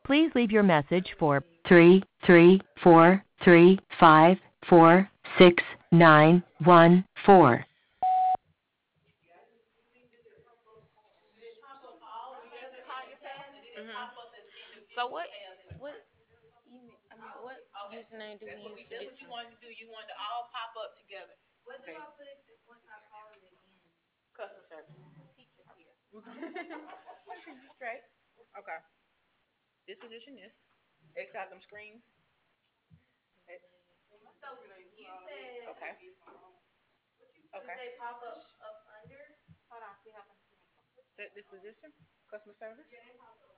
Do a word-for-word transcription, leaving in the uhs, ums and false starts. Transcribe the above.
Please leave your message for three three four three five four six nine one four. Mhm. So what? What? email- I mean, what username do we use for this one? Okay. Customer service. Straight. Okay. This position is X out them screens. Okay. Okay. Okay. Hold on. See how come. Set this position. Customer service.